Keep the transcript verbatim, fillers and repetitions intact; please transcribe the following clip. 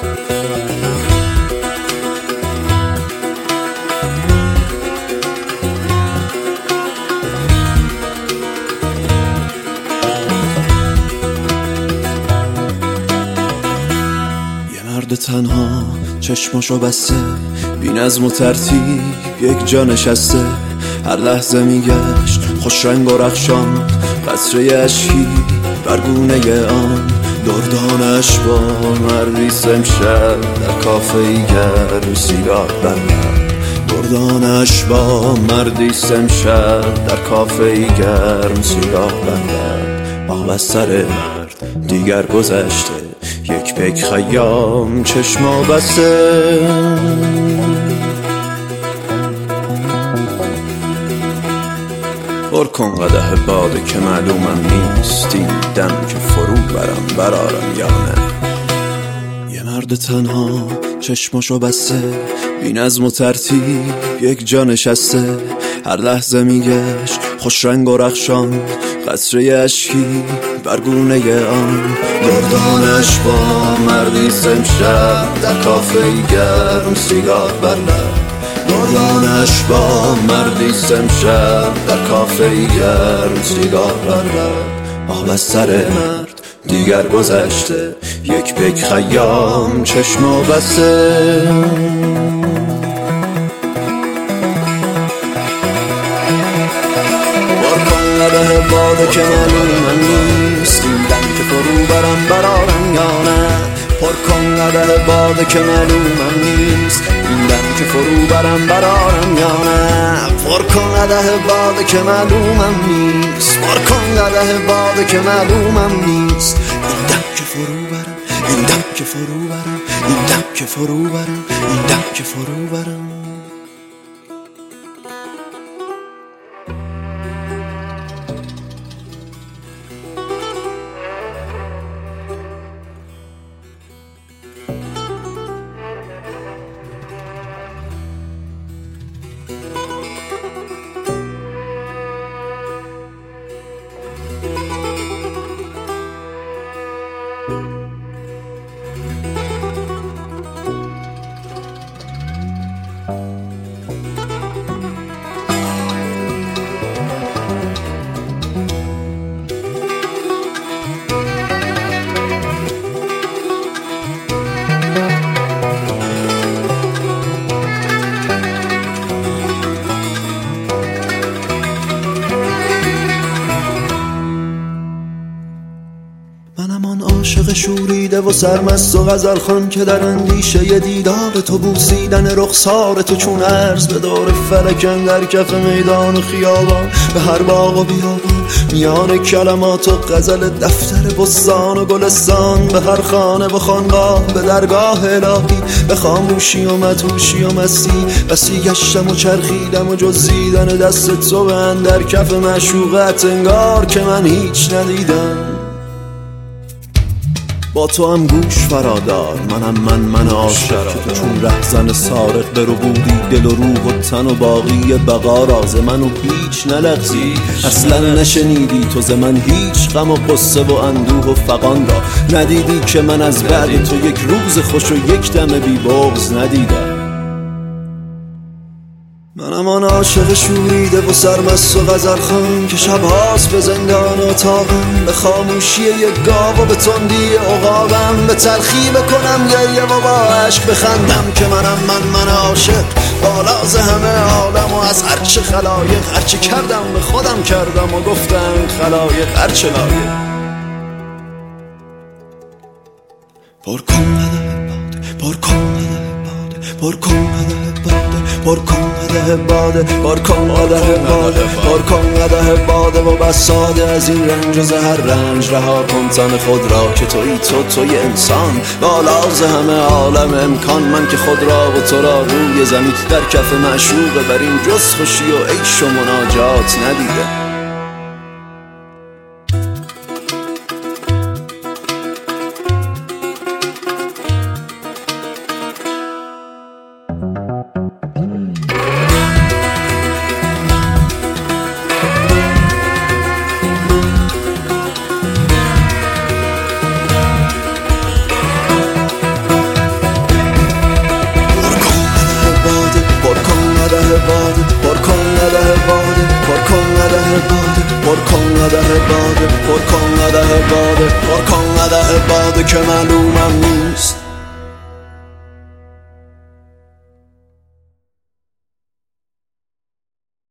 مرد تنها چشماشو بسته، بی نظم و ترتیب یک جا نشسته، هر لحظه میگشت خوش رنگ و رخشان، قطره اشکی برگونه آن دردانش با مردی امشب در کافه ای گرم سیگار بندد. دردانش با مردی امشب در کافه ای گرم سیگار بندد. آب از سر مرد دیگر گذشته، یک پیک خیام چشما بسته. پر کن قدح باده که معلومم نیست این دم که فرو برم برارم یا نه. یه مرد تنها چشماشو بسته، بی نظم و ترتیب یک جا نشسته، هر لحظه میگشت خوش رنگ و رخشان، قطره اشکی برگونه آن دردانش با مردی امشب در کافه ای گرم سیگار بندد. دردانش با مردی امشب در کافه ای گرم سیگار بندد. آب از سر مرد دیگر گذشته، یک پیک خیام چشما بسته. قدح باده که معلومم نیست این دم که فرو برم برارم یا نه. پر کن قدح باده که معلومم نیست این دم که فرو برم برارم یا نه. پر کن قدح باده که معلومم نیست، پر کن قدح باده که معلومم نیست این دم که فرو برم، این دم که فرو برم، این دم که فرو برم، این دم که فرو برم. منم آن عاشق شوریده و سرمست و غزل خوان که در اندیشه ی دیدار تو بوسیدن رخسار تو چون عرض به دور فلکن در کف میدان و خیابان، به هر باغ و بیابان میان کلمات و غزل دفتر بستان و گلستان، به هر خانه و خانقاه به درگاه الهی، به خاموشی و مدهوشی و مستی بسی گشتم و چرخیدم و جزیدن دست تو به اندر کف معشوقت انگار که من هیچ ندیدم. با تو هم گوش فرادار منم من من عاشق که تو چون رهزن سارق برو بودی دل و روح و تن و باقی بقا راز منو هیچ نلغزی. اصلا نشنیدی تو ز من هیچ غم و قصه و اندوه و فغان را، ندیدی که من از بعد تو یک روز خوش و یک دم بی بغض ندیدم. منم آن عاشق شوریده و سرمست و غزل خوان که شبهاست به زندان اتاقم، به خاموشی یک گاو و به تندی عقابم، به تلخی بکنم گریه و با عشق بخندم که منم من من عاشق بالاز همه عالم و از هرچه خلایق هرچه کردم به خودم کردم و گفتم خلایق هرچه لایق. پر کن قدح باده، پر کن قدح باده، پر کن قدح باده، پر کن قدح باده، پر کن قدح باده، پر کن قدح باده و بس ساده از این رنج و زهر رنج رها کن تن خود را که تویی تو توی انسان بالاز همه عالم امکان. من که خود را و تو را روی زمین در کف معشوقه بر این جز خوشی و عیش و مناجات ندیدم. پر کن قدح باده که معلومم نیست